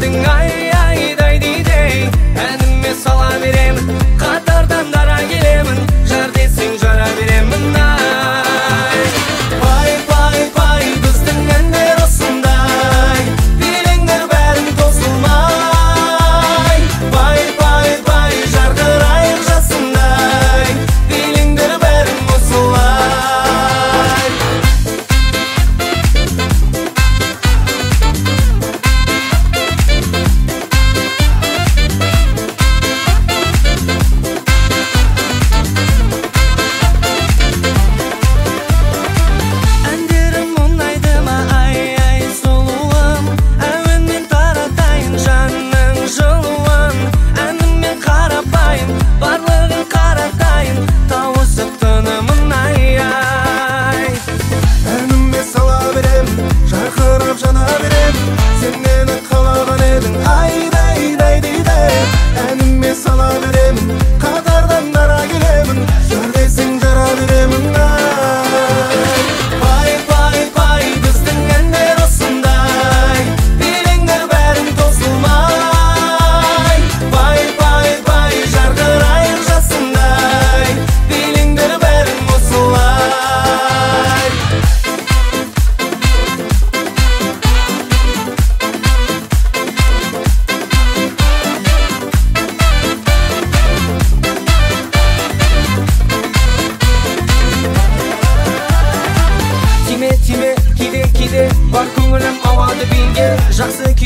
едің ай дейді әніме сала беремін қатардан дара келемін жар десең жара беремін ай пай біздің әндер осындай билеңдер бәрін тосылмай пай жарқырайық жасындай билеңдер бәрін осылай барлығын қаратайын тауысып тынымын ай әніме сала беремін жарқырап жана беремін сен мені қалаған едің айдай дейді әніме сала беремін қатардан дара келемін жар десең жара беремін пай біздің әндер осындай билеңдер бәрін тосылмай пай жарқырайық жасындай билеңдер бәрін осылай тиме кейде бар көңілім ауады биге жақсы